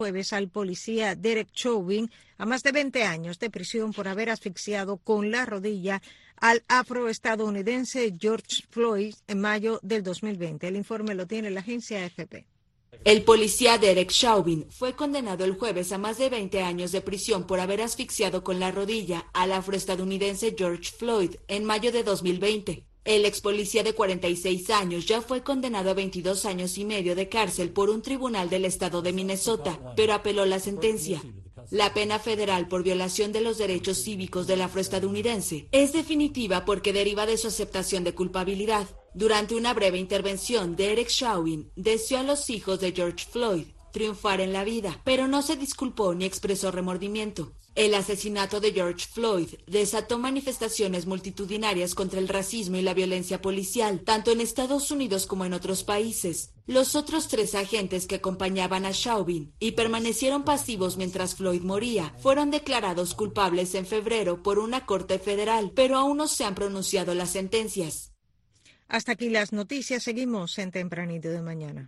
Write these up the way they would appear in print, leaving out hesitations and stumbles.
jueves al policía Derek Chauvin a más de 20 años de prisión por haber asfixiado con la rodilla al afroestadounidense George Floyd en mayo del 2020. El informe lo tiene la agencia AFP. El policía Derek Chauvin fue condenado el jueves a más de 20 años de prisión por haber asfixiado con la rodilla al afroestadounidense George Floyd en mayo de 2020. El ex policía de 46 años ya fue condenado a 22 años y medio de cárcel por un tribunal del estado de Minnesota, pero apeló la sentencia. La pena federal por violación de los derechos cívicos del afroestadounidense es definitiva porque deriva de su aceptación de culpabilidad. Durante una breve intervención, Derek Chauvin deseó a los hijos de George Floyd triunfar en la vida, pero no se disculpó ni expresó remordimiento. El asesinato de George Floyd desató manifestaciones multitudinarias contra el racismo y la violencia policial, tanto en Estados Unidos como en otros países. Los otros 3 agentes que acompañaban a Chauvin y permanecieron pasivos mientras Floyd moría, fueron declarados culpables en febrero por una corte federal, pero aún no se han pronunciado las sentencias. Hasta aquí las noticias, seguimos en Tempranito de Mañana.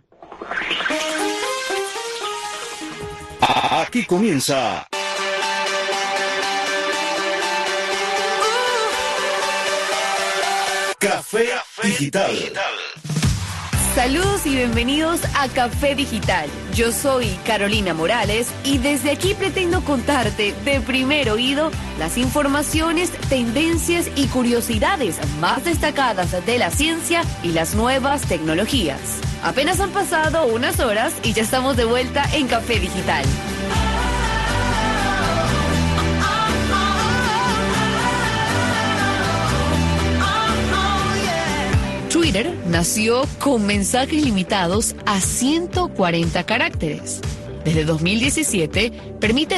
Aquí comienza Café Digital. Saludos y bienvenidos a Café Digital. Yo soy Carolina Morales y desde aquí pretendo contarte de primer oído las informaciones, tendencias y curiosidades más destacadas de la ciencia y las nuevas tecnologías. Apenas han pasado unas horas y ya estamos de vuelta en Café Digital. Twitter nació con mensajes limitados a 140 caracteres. Desde 2017, permite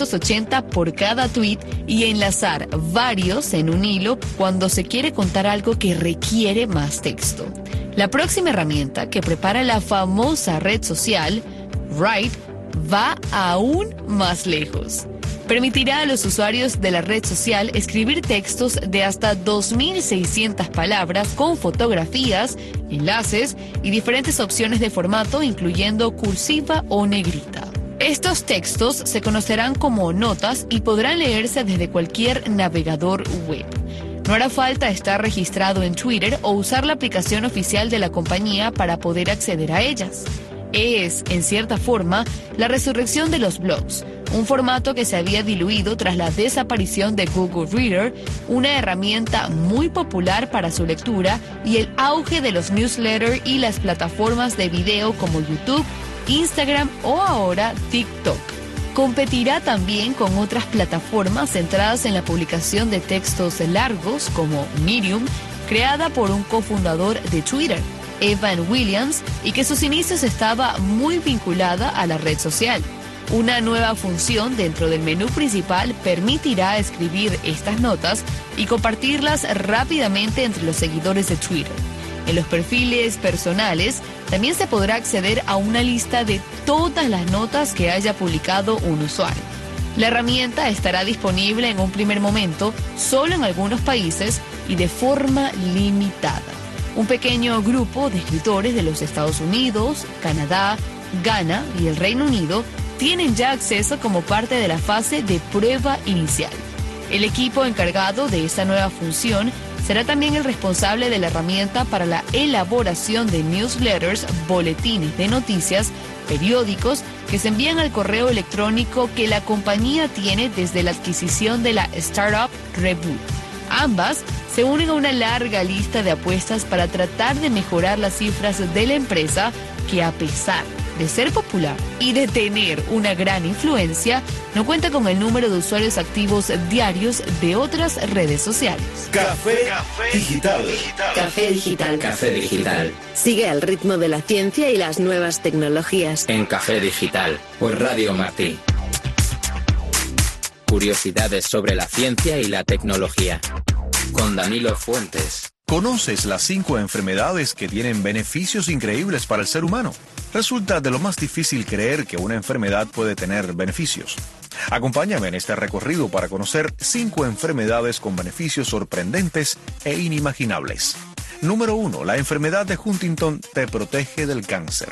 280 por cada tweet y enlazar varios en un hilo cuando se quiere contar algo que requiere más texto. La próxima herramienta que prepara la famosa red social, Write, va aún más lejos. Permitirá a los usuarios de la red social escribir textos de hasta 2.600 palabras con fotografías, enlaces y diferentes opciones de formato, incluyendo cursiva o negrita. Estos textos se conocerán como notas y podrán leerse desde cualquier navegador web. No hará falta estar registrado en Twitter o usar la aplicación oficial de la compañía para poder acceder a ellas. Es, en cierta forma, la resurrección de los blogs, un formato que se había diluido tras la desaparición de Google Reader, una herramienta muy popular para su lectura, y el auge de los newsletters y las plataformas de video como YouTube, Instagram o ahora TikTok. Competirá también con otras plataformas centradas en la publicación de textos largos como Medium, creada por un cofundador de Twitter, Evan Williams, y que sus inicios estaba muy vinculada a la red social. Una nueva función dentro del menú principal permitirá escribir estas notas y compartirlas rápidamente entre los seguidores de Twitter. En los perfiles personales también se podrá acceder a una lista de todas las notas que haya publicado un usuario. La herramienta estará disponible en un primer momento solo en algunos países y de forma limitada. Un pequeño grupo de escritores de los Estados Unidos, Canadá, Ghana y el Reino Unido tienen ya acceso como parte de la fase de prueba inicial. El equipo encargado de esta nueva función será también el responsable de la herramienta para la elaboración de newsletters, boletines de noticias, periódicos que se envían al correo electrónico que la compañía tiene desde la adquisición de la startup Reboot. Ambas se unen a una larga lista de apuestas para tratar de mejorar las cifras de la empresa que, a pesar de ser popular y de tener una gran influencia, no cuenta con el número de usuarios activos diarios de otras redes sociales. Café Digital. Café Digital. Café Digital. Sigue al ritmo de la ciencia y las nuevas tecnologías. En Café Digital, por Radio Martí. Curiosidades sobre la ciencia y la tecnología. Con Danilo Fuentes. ¿Conoces las 5 enfermedades que tienen beneficios increíbles para el ser humano? Resulta de lo más difícil creer que una enfermedad puede tener beneficios. Acompáñame en este recorrido para conocer 5 enfermedades con beneficios sorprendentes e inimaginables. Número 1. La enfermedad de Huntington te protege del cáncer.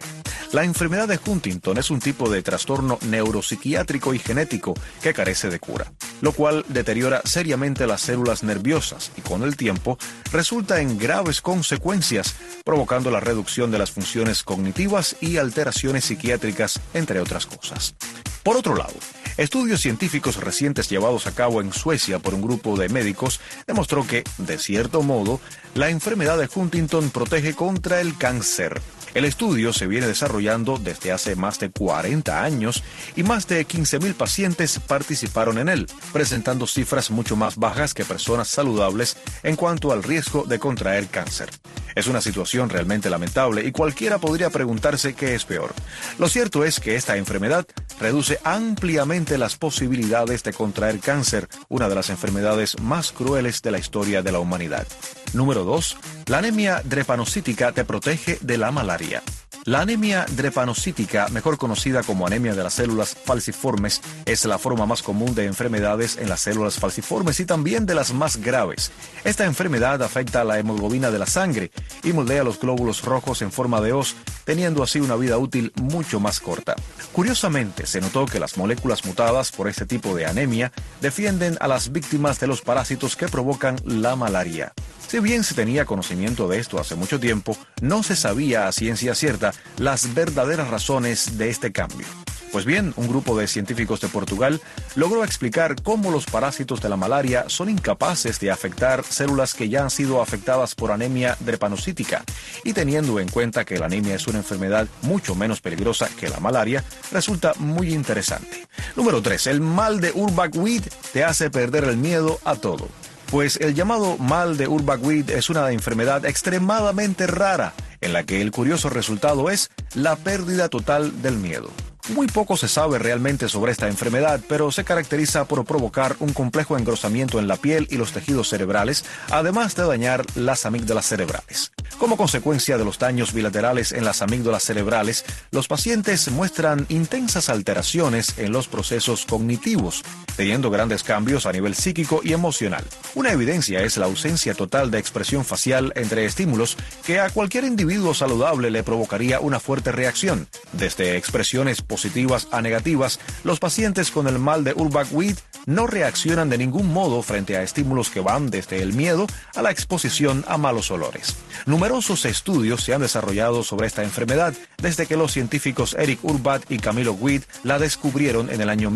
La enfermedad de Huntington es un tipo de trastorno neuropsiquiátrico y genético que carece de cura, lo cual deteriora seriamente las células nerviosas y con el tiempo resulta en graves consecuencias, provocando la reducción de las funciones cognitivas y alteraciones psiquiátricas, entre otras cosas. Por otro lado, estudios científicos recientes llevados a cabo en Suecia por un grupo de médicos demostró que, de cierto modo, la enfermedad de Huntington protege contra el cáncer. El estudio se viene desarrollando desde hace más de 40 años y más de 15,000 pacientes participaron en él, presentando cifras mucho más bajas que personas saludables en cuanto al riesgo de contraer cáncer. Es una situación realmente lamentable y cualquiera podría preguntarse qué es peor. Lo cierto es que esta enfermedad reduce ampliamente las posibilidades de contraer cáncer, una de las enfermedades más crueles de la historia de la humanidad. Número 2. La anemia drepanocítica te protege de la malaria. La anemia drepanocítica, mejor conocida como anemia de las células falciformes, es la forma más común de enfermedades en las células falciformes y también de las más graves. Esta enfermedad afecta a la hemoglobina de la sangre y moldea los glóbulos rojos en forma de hoz, teniendo así una vida útil mucho más corta. Curiosamente, se notó que las moléculas mutadas por este tipo de anemia defienden a las víctimas de los parásitos que provocan la malaria. Si bien se tenía conocimiento de esto hace mucho tiempo, no se sabía a ciencia cierta las verdaderas razones de este cambio. Pues bien, un grupo de científicos de Portugal logró explicar cómo los parásitos de la malaria son incapaces de afectar células que ya han sido afectadas por anemia drepanocítica, y teniendo en cuenta que la anemia es una enfermedad mucho menos peligrosa que la malaria, resulta muy interesante. Número 3. El mal de Urbach-Wied te hace perder el miedo a todo. Pues el llamado mal de Urbach-Wied es una enfermedad extremadamente rara, en la que el curioso resultado es la pérdida total del miedo. Muy poco se sabe realmente sobre esta enfermedad, pero se caracteriza por provocar un complejo engrosamiento en la piel y los tejidos cerebrales, además de dañar las amígdalas cerebrales. Como consecuencia de los daños bilaterales en las amígdalas cerebrales, los pacientes muestran intensas alteraciones en los procesos cognitivos, teniendo grandes cambios a nivel psíquico y emocional. Una evidencia es la ausencia total de expresión facial entre estímulos que a cualquier individuo saludable le provocaría una fuerte reacción. Desde expresiones positivas a negativas, los pacientes con el mal de Urbach-Wied no reaccionan de ningún modo frente a estímulos que van desde el miedo a la exposición a malos olores. Numerosos estudios se han desarrollado sobre esta enfermedad desde que los científicos Eric Urbach y Camilo Wied la descubrieron en el año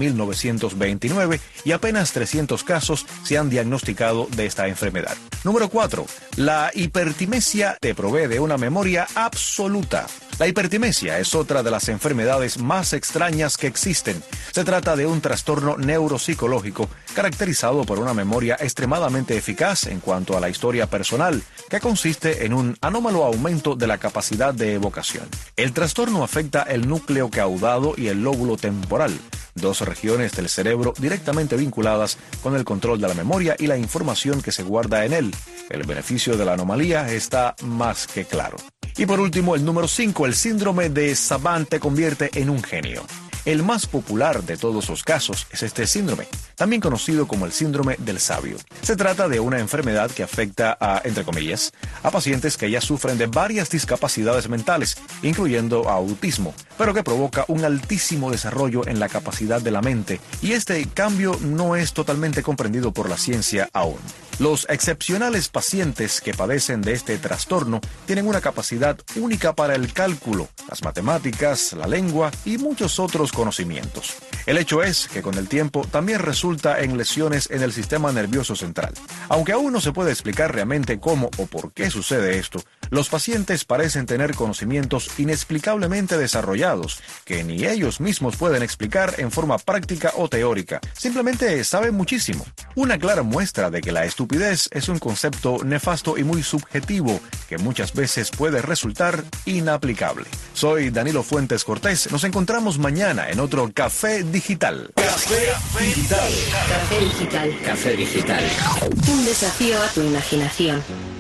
1929 y apenas 300 casos se han diagnosticado de esta enfermedad. Número 4. La hipertimesia te provee de una memoria absoluta. La hipertimesia es otra de las enfermedades más extrañas que existen. Se trata de un trastorno neuropsicológico caracterizado por una memoria extremadamente eficaz en cuanto a la historia personal, que consiste en un anómalo aumento de la capacidad de evocación. El trastorno afecta el núcleo caudado y el lóbulo temporal, dos regiones del cerebro directamente vinculadas con el control de la memoria y la información que se guarda en él. El beneficio de la anomalía está más que claro. Y por último, el número 5, el síndrome de Savant te convierte en un genio. El más popular de todos los casos es este síndrome, también conocido como el síndrome del sabio. Se trata de una enfermedad que afecta a, entre comillas, a pacientes que ya sufren de varias discapacidades mentales, incluyendo autismo, pero que provoca un altísimo desarrollo en la capacidad de la mente, y este cambio no es totalmente comprendido por la ciencia aún. Los excepcionales pacientes que padecen de este trastorno tienen una capacidad única para el cálculo, las matemáticas, la lengua y muchos otros conocimientos. El hecho es que con el tiempo también resulta en lesiones en el sistema nervioso central. Aunque aún no se puede explicar realmente cómo o por qué sucede esto, los pacientes parecen tener conocimientos inexplicablemente desarrollados, que ni ellos mismos pueden explicar en forma práctica o teórica. Simplemente saben muchísimo. Una clara muestra de que la estupidez es un concepto nefasto y muy subjetivo, que muchas veces puede resultar inaplicable. Soy Danilo Fuentes Cortés. Nos encontramos mañana en otro Café Digital. Café Digital. Café Digital. Café Digital. Un desafío a tu imaginación.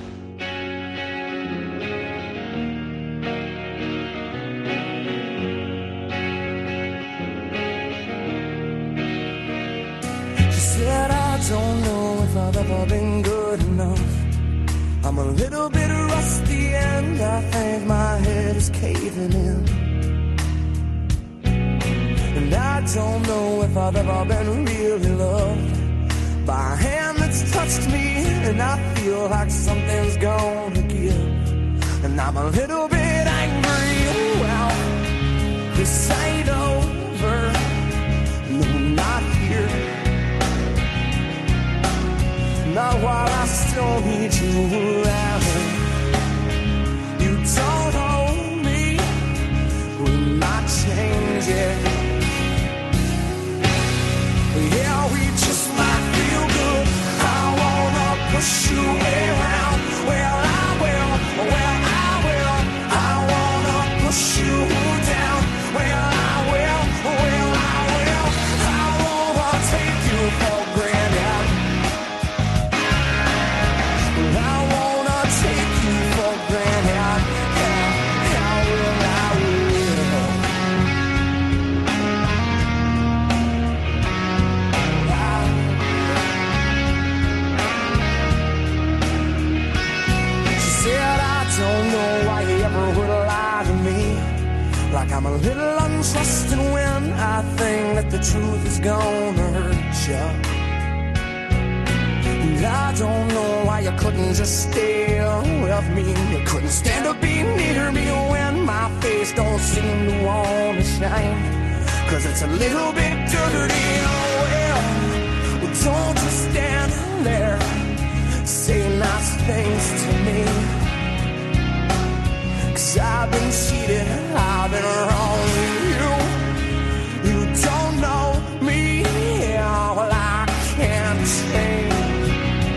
Don't know if I've ever been good enough. I'm a little bit rusty and I think my head is caving in. I don't know if I've ever been really loved by a hand that's touched me, and I feel like something's gonna give, and I'm a little bit angry. Well, this ain't over, no, not here. Not while I still need you around. You don't own me, will not change it. Yeah, we just might feel good. I wanna push you around. Well, I will. Well, I will. I wanna push you down. Well, I will. Well, I will. I wanna take you for granted. Well, I wanna take you for granted. I will. I will. She said, I don't know why you ever would lie to me. Like I'm a little untrusting when I think that the truth is gonna hurt you. And I don't know why you couldn't just stay with me. You couldn't stand to be near me when my face don't seem to wanna shine. 'Cause it's a little bit dirty. Oh well, don't just stand there, say nice things to me. 'Cause I've been cheated, I've been wrong with you. You don't know me, well I can't change.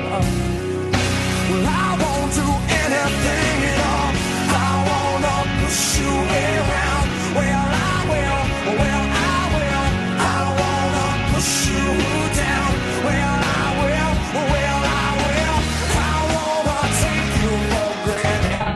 Well, I won't do anything at all. I wanna push you around. Well, I will. Well, I will. I wanna push you down. Well, I will. Well, I will. I wanna take you for granted.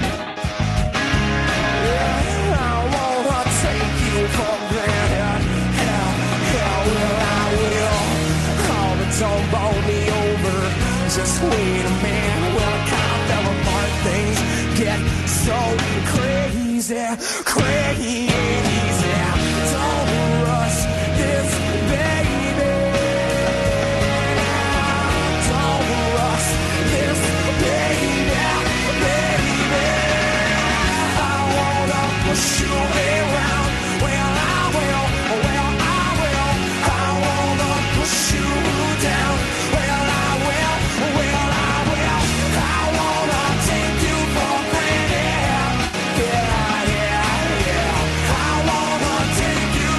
Yeah, I wanna take you for granted. Yeah, well, I will. Oh, but don't bowl me over. Just wait a minute. Well, I kind of fell apart. Things get so crazy, crazy. Don't rush this, baby. Don't rush this, baby, baby. I wanna push you around. Well, I will. Well, I will. I wanna push you down. Well, I will. Well, I will. I wanna take you for granted. Yeah, yeah, yeah. I wanna take you.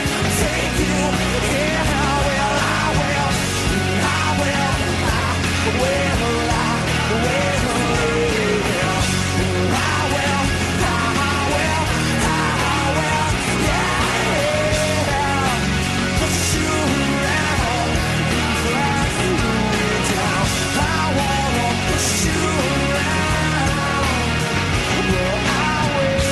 Yeah, well, I will. I will. I will. I will. I will. Push you around, drag you down. I wanna push you around. Well, I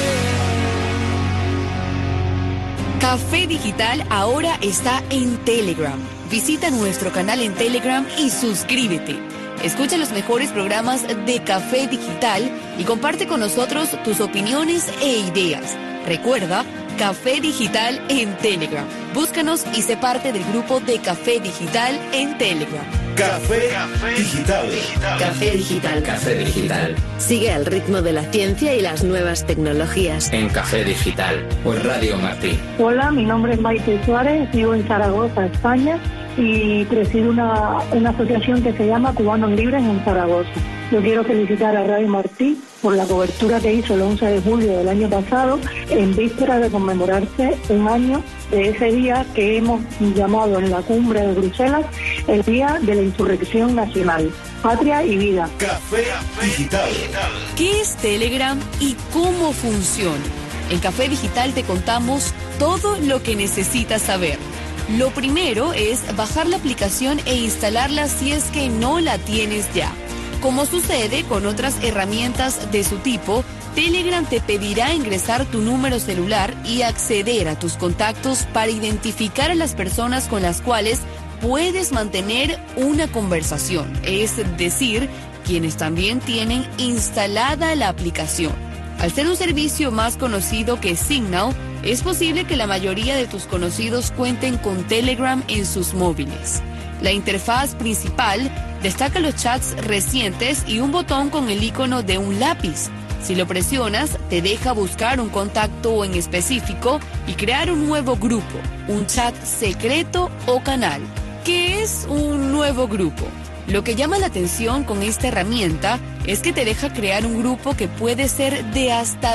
will. Café Digital ahora está en Telegram. Visita nuestro canal en Telegram y suscríbete. Escucha los mejores programas de Café Digital y comparte con nosotros tus opiniones e ideas. Recuerda, Café Digital en Telegram. Búscanos y sé parte del grupo de Café Digital en Telegram. Café Digital. Café Digital. Café Digital. Sigue al ritmo de la ciencia y las nuevas tecnologías. En Café Digital. Por Radio Martí. Hola, mi nombre es Maite Suárez, vivo en Zaragoza, España, y presido una asociación que se llama Cubanos Libres en Zaragoza. Yo quiero felicitar a Radio Martí por la cobertura que hizo el 11 de julio del año pasado, en víspera de conmemorarse un año de ese día que hemos llamado en la cumbre de Bruselas el Día de la Insurrección Nacional. Patria y vida. Café Digital. ¿Qué es Telegram y cómo funciona? En Café Digital te contamos todo lo que necesitas saber. Lo primero es bajar la aplicación e instalarla si es que no la tienes ya. Como sucede con otras herramientas de su tipo, Telegram te pedirá ingresar tu número celular y acceder a tus contactos para identificar a las personas con las cuales puedes mantener una conversación, es decir, quienes también tienen instalada la aplicación. Al ser un servicio más conocido que Signal, es posible que la mayoría de tus conocidos cuenten con Telegram en sus móviles. La interfaz principal destaca los chats recientes y un botón con el icono de un lápiz. Si lo presionas, te deja buscar un contacto en específico y crear un nuevo grupo, un chat secreto o canal. ¿Qué es un nuevo grupo? Lo que llama la atención con esta herramienta es que te deja crear un grupo que puede ser de hasta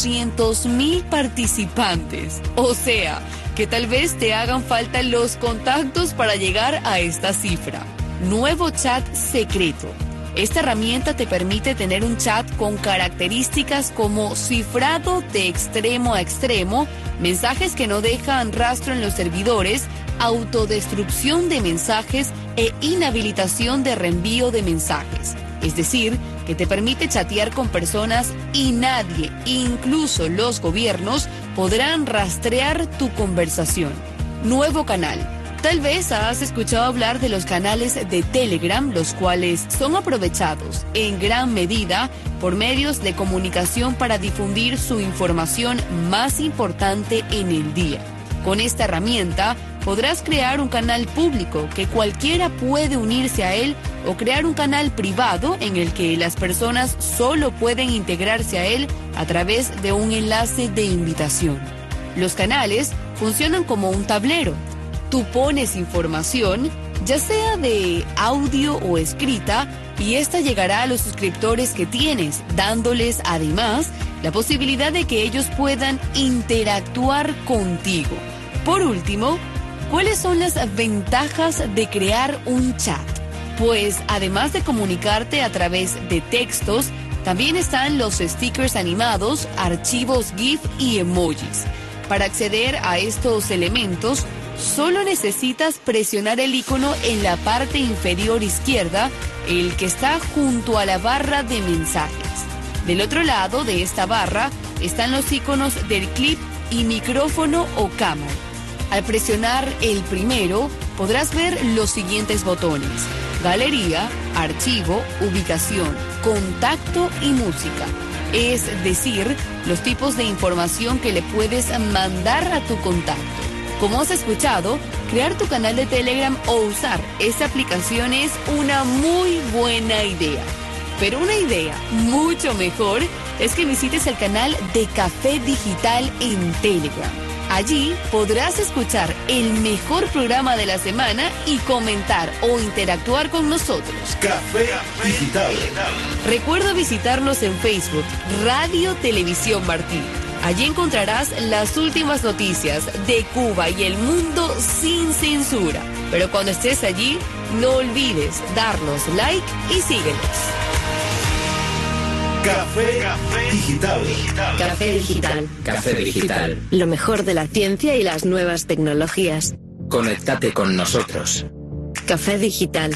200,000 participantes. O sea, que tal vez te hagan falta los contactos para llegar a esta cifra. Nuevo chat secreto. Esta herramienta te permite tener un chat con características como cifrado de extremo a extremo, mensajes que no dejan rastro en los servidores, autodestrucción de mensajes e inhabilitación de reenvío de mensajes. Es decir, que te permite chatear con personas y nadie, incluso los gobiernos, podrán rastrear tu conversación. Nuevo canal. Tal vez has escuchado hablar de los canales de Telegram, los cuales son aprovechados en gran medida por medios de comunicación para difundir su información más importante en el día. Con esta herramienta podrás crear un canal público que cualquiera puede unirse a él o crear un canal privado en el que las personas solo pueden integrarse a él a través de un enlace de invitación. Los canales funcionan como un tablero. Tú pones información, ya sea de audio o escrita, y esta llegará a los suscriptores que tienes, dándoles además la posibilidad de que ellos puedan interactuar contigo. Por último, ¿cuáles son las ventajas de crear un chat? Pues además de comunicarte a través de textos, también están los stickers animados, archivos GIF y emojis. Para acceder a estos elementos, solo necesitas presionar el icono en la parte inferior izquierda, el que está junto a la barra de mensajes. Del otro lado de esta barra están los iconos del clip y micrófono o cámara. Al presionar el primero, podrás ver los siguientes botones: galería, archivo, ubicación, contacto y música. Es decir, los tipos de información que le puedes mandar a tu contacto. Como has escuchado, crear tu canal de Telegram o usar esta aplicación es una muy buena idea. Pero una idea mucho mejor es que visites el canal de Café Digital en Telegram. Allí podrás escuchar el mejor programa de la semana y comentar o interactuar con nosotros. Café Digital. Recuerda visitarnos en Facebook, Radio Televisión Martí. Allí encontrarás las últimas noticias de Cuba y el mundo sin censura. Pero cuando estés allí, no olvides darnos like y síguenos. Café Digital. Café Digital. Café Digital. Lo mejor de la ciencia y las nuevas tecnologías. Conéctate con nosotros. Café Digital.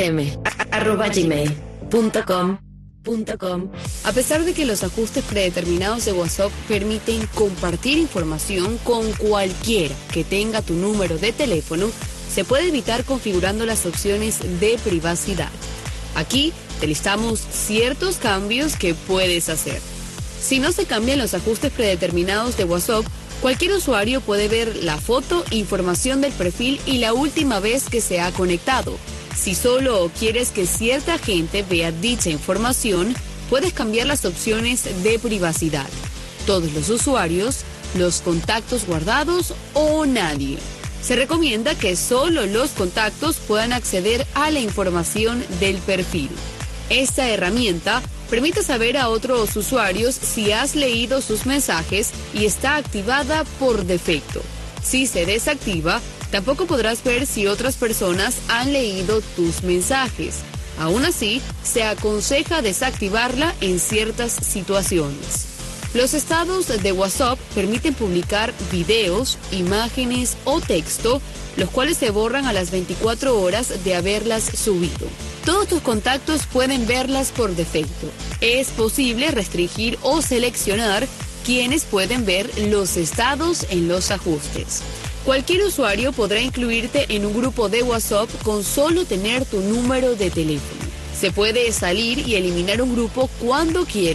rm@gmail.com. A pesar de que los ajustes predeterminados de WhatsApp permiten compartir información con cualquiera que tenga tu número de teléfono, se puede evitar configurando las opciones de privacidad. Aquí te listamos ciertos cambios que puedes hacer. Si no se cambian los ajustes predeterminados de WhatsApp, cualquier usuario puede ver la foto, información del perfil y la última vez que se ha conectado. Si solo quieres que cierta gente vea dicha información, puedes cambiar las opciones de privacidad. Todos los usuarios, los contactos guardados o nadie. Se recomienda que solo los contactos puedan acceder a la información del perfil. Esta herramienta permite saber a otros usuarios si has leído sus mensajes y está activada por defecto. Si se desactiva, tampoco podrás ver si otras personas han leído tus mensajes. Aún así, se aconseja desactivarla en ciertas situaciones. Los estados de WhatsApp permiten publicar videos, imágenes o texto, los cuales se borran a las 24 horas de haberlas subido. Todos tus contactos pueden verlas por defecto. Es posible restringir o seleccionar quienes pueden ver los estados en los ajustes. Cualquier usuario podrá incluirte en un grupo de WhatsApp con solo tener tu número de teléfono. Se puede salir y eliminar un grupo cuando quieras,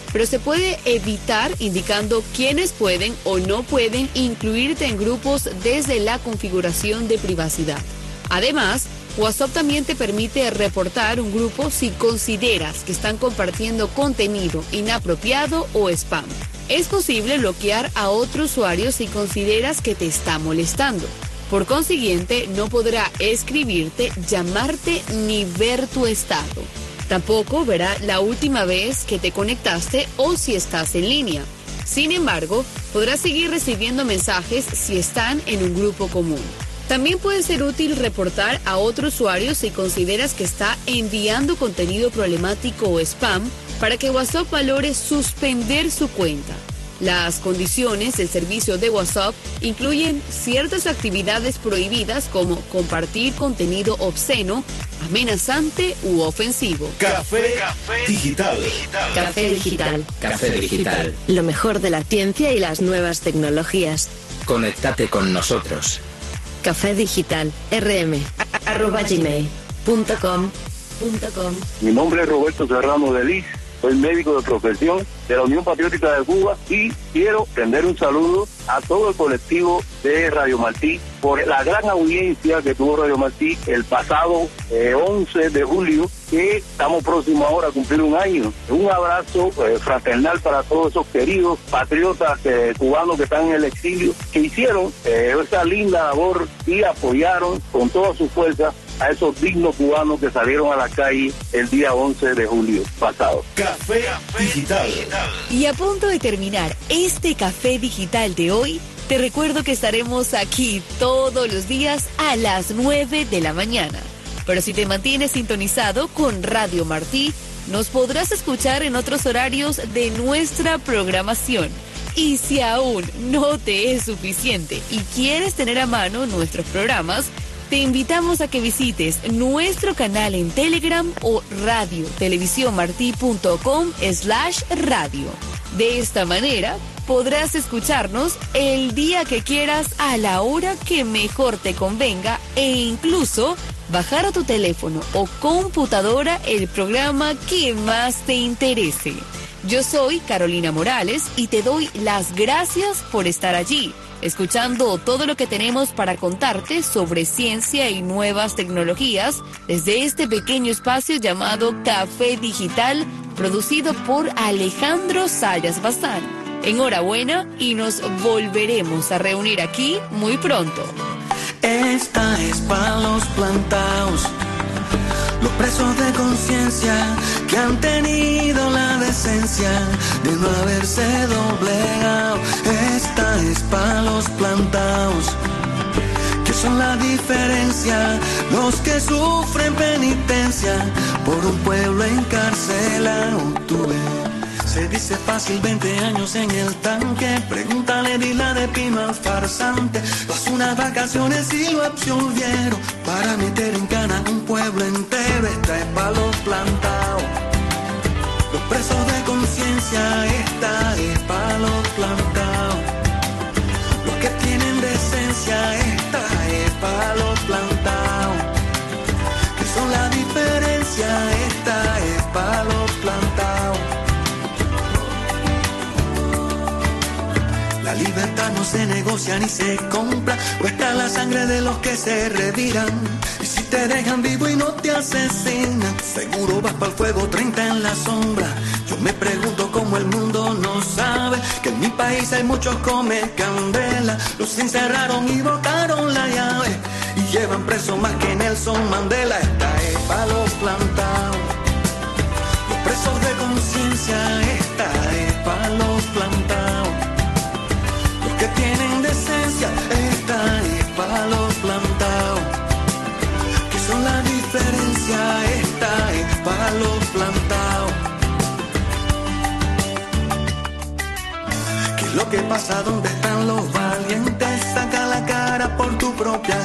pero se puede evitar indicando quiénes pueden o no pueden incluirte en grupos desde la configuración de privacidad. Además, WhatsApp también te permite reportar un grupo si consideras que están compartiendo contenido inapropiado o spam. Es posible bloquear a otro usuario si consideras que te está molestando. Por consiguiente, no podrá escribirte, llamarte ni ver tu estado. Tampoco verá la última vez que te conectaste o si estás en línea. Sin embargo, podrás seguir recibiendo mensajes si están en un grupo común. También puede ser útil reportar a otro usuario si consideras que está enviando contenido problemático o spam para que WhatsApp valore suspender su cuenta. Las condiciones del servicio de WhatsApp incluyen ciertas actividades prohibidas como compartir contenido obsceno, amenazante u ofensivo. Café Digital. Café Digital. Café Digital. Lo mejor de la ciencia y las nuevas tecnologías. Conéctate con nosotros. Café Digital, rm@gmail.com. Mi nombre es Roberto Serrano de Liz, soy médico de profesión de la Unión Patriótica de Cuba y quiero tender un saludo a todo el colectivo de Radio Martí por la gran audiencia que tuvo Radio Martí el pasado 11 de julio, que estamos próximos ahora a cumplir un año. Un abrazo fraternal para todos esos queridos patriotas cubanos que están en el exilio, que hicieron esa linda labor y apoyaron con toda su fuerza a esos dignos cubanos que salieron a la calle el día 11 de julio pasado. Café Digital. Y a punto de terminar este Café Digital de hoy, te recuerdo que estaremos aquí todos los días a las 9 de la mañana. Pero si te mantienes sintonizado con Radio Martí, nos podrás escuchar en otros horarios de nuestra programación. Y si aún no te es suficiente y quieres tener a mano nuestros programas, te invitamos a que visites nuestro canal en Telegram o radiotelevisiónmarti.com/radio. De esta manera, podrás escucharnos el día que quieras, a la hora que mejor te convenga, e incluso bajar a tu teléfono o computadora el programa que más te interese. Yo soy Carolina Morales y te doy las gracias por estar allí, escuchando todo lo que tenemos para contarte sobre ciencia y nuevas tecnologías desde este pequeño espacio llamado Café Digital, producido por Alejandro Sayas Bazán. Enhorabuena y nos volveremos a reunir aquí muy pronto. Esta es pa' los plantaos, los presos de conciencia que han tenido la decencia de no haberse doblegado. Esta es pa' los plantaos, que son la diferencia, los que sufren penitencia por un pueblo encarcelado. Tú ves, se dice fácil 20 años en el tanque. Pregúntale, dila de Pino al farsante. Pasó unas vacaciones y lo absolvieron para meter en cana un pueblo entero. Esta es pa' los plantados, los presos de conciencia. Esta es pa' los plantados, los que tienen decencia. Esta es pa' los plantados, que son la diferencia. Esta es pa' los plantados. La libertad no se negocia ni se compra, cuesta la sangre de los que se reviran. Y si te dejan vivo y no te asesinan, seguro vas pa'l fuego 30 en la sombra. Yo me pregunto cómo el mundo no sabe que en mi país hay muchos come candela. Los encerraron y botaron la llave y llevan preso más que Nelson Mandela. Esta es pa' los plantados, los presos de conciencia. Esta es pa' los plantados, que tienen decencia. Esta es pa' los plantados, que son la diferencia. Esta es pa' los plantados. ¿Qué es lo que pasa? ¿Dónde están los valientes? Saca la cara por tu propia